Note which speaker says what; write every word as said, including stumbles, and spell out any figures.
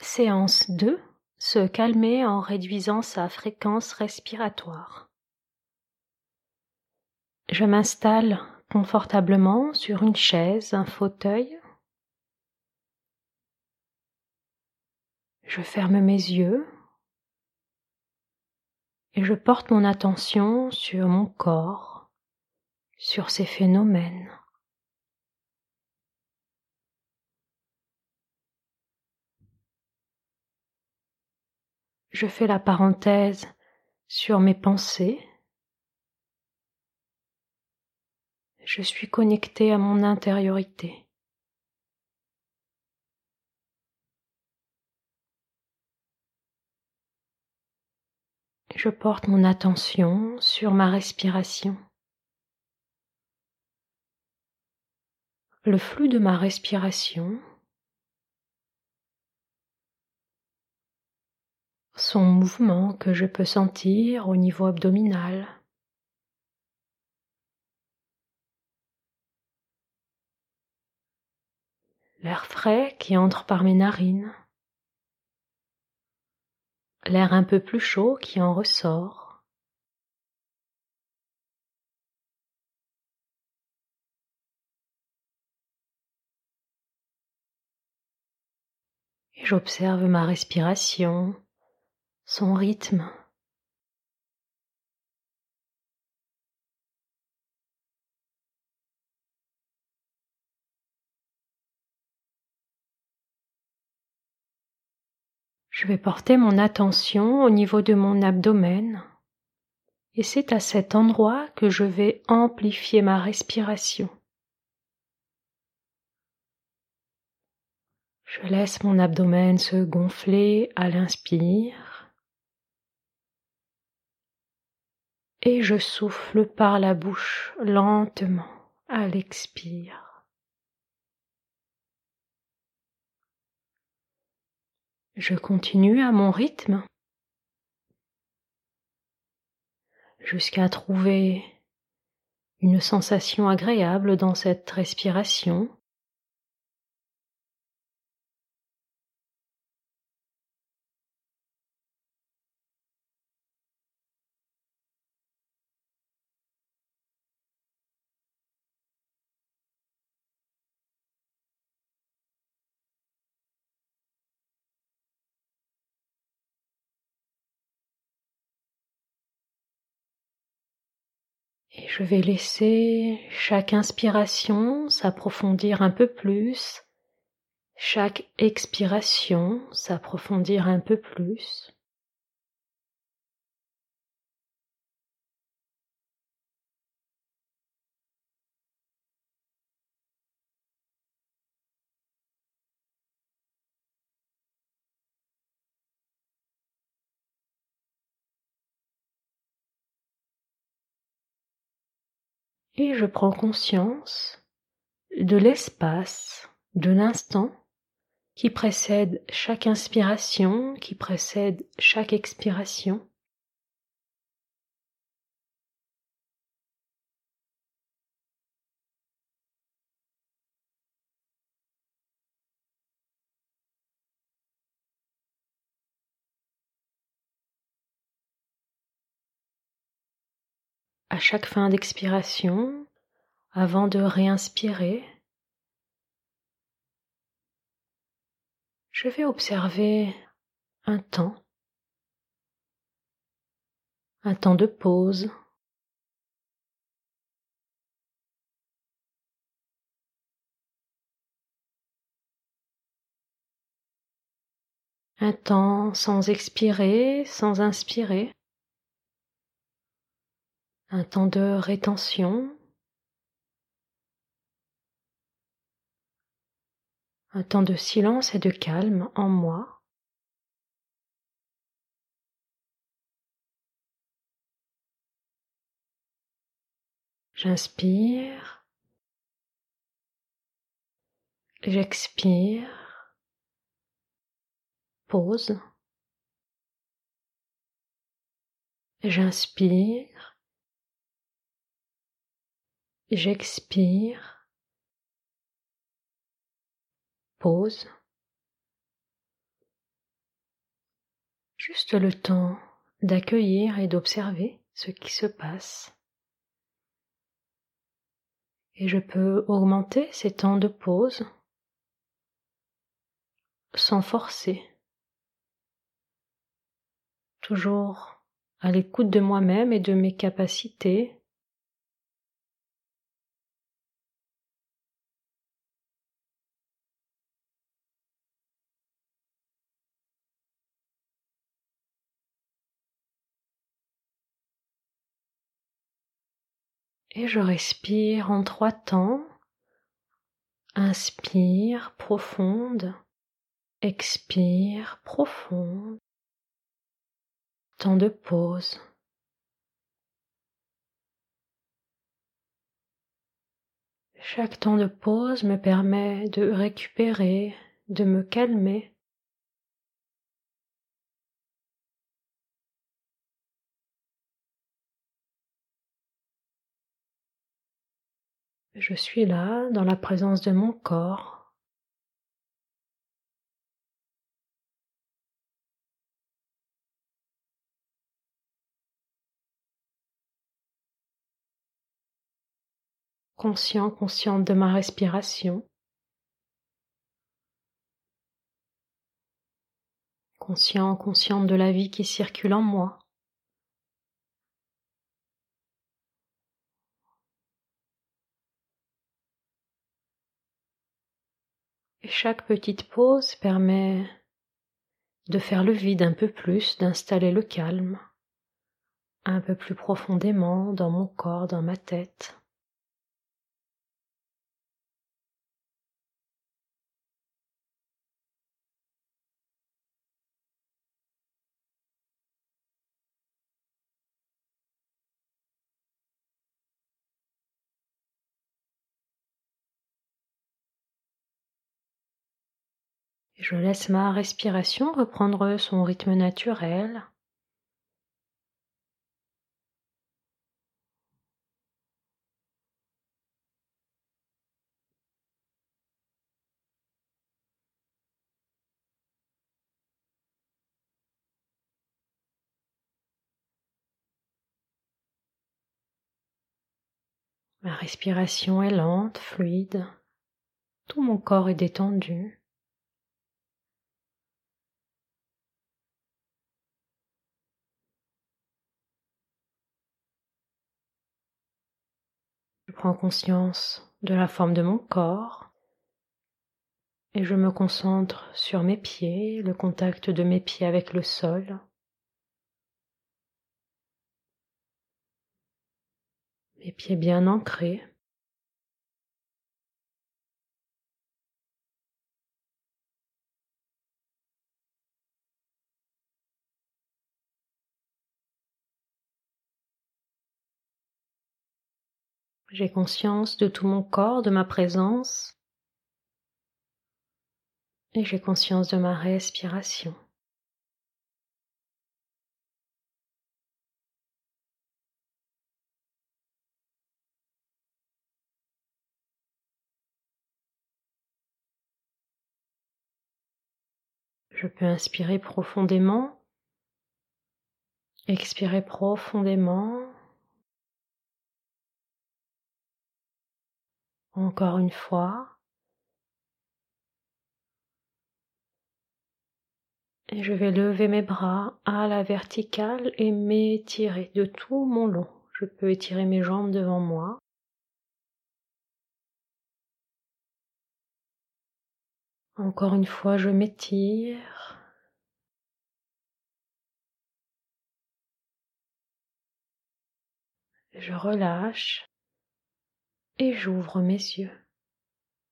Speaker 1: Séance deux. Se calmer en réduisant sa fréquence respiratoire. Je m'installe confortablement sur une chaise, un fauteuil. Je ferme mes yeux et je porte mon attention sur mon corps, sur ses phénomènes. Je fais la parenthèse sur mes pensées. Je suis connectée à mon intériorité. Je porte mon attention sur ma respiration. Le flux de ma respiration, son mouvement que je peux sentir au niveau abdominal. L'air frais qui entre par mes narines. L'air un peu plus chaud qui en ressort. Et j'observe ma respiration, son rythme. Je vais porter mon attention au niveau de mon abdomen et c'est à cet endroit que je vais amplifier ma respiration. Je laisse mon abdomen se gonfler à l'inspire et je souffle par la bouche lentement à l'expire. Je continue à mon rythme jusqu'à trouver une sensation agréable dans cette respiration. Et je vais laisser chaque inspiration s'approfondir un peu plus, chaque expiration s'approfondir un peu plus. Et je prends conscience de l'espace, de l'instant qui précède chaque inspiration, qui précède chaque expiration. À chaque fin d'expiration, avant de réinspirer, je vais observer un temps, un temps de pause, un temps sans expirer, sans inspirer, un temps de rétention, un temps de silence et de calme en moi. J'inspire, j'expire, pause, j'inspire, j'expire, pause. Juste le temps d'accueillir et d'observer ce qui se passe. Et je peux augmenter ces temps de pause sans forcer, toujours à l'écoute de moi-même et de mes capacités. Et je respire en trois temps. Inspire profonde, expire profonde. Temps de pause. Chaque temps de pause me permet de récupérer, de me calmer. Je suis là, dans la présence de mon corps. Conscient, consciente de ma respiration. Conscient, consciente de la vie qui circule en moi. Et chaque petite pause permet de faire le vide un peu plus, d'installer le calme un peu plus profondément dans mon corps, dans ma tête. Et je laisse ma respiration reprendre son rythme naturel. Ma respiration est lente, fluide. Tout mon corps est détendu. Je prends conscience de la forme de mon corps et je me concentre sur mes pieds, le contact de mes pieds avec le sol. Mes pieds bien ancrés. J'ai conscience de tout mon corps, de ma présence, et j'ai conscience de ma respiration. Je peux inspirer profondément, expirer profondément. Encore une fois. Et je vais lever mes bras à la verticale et m'étirer de tout mon long. Je peux étirer mes jambes devant moi. Encore une fois, je m'étire. Je relâche et j'ouvre mes yeux.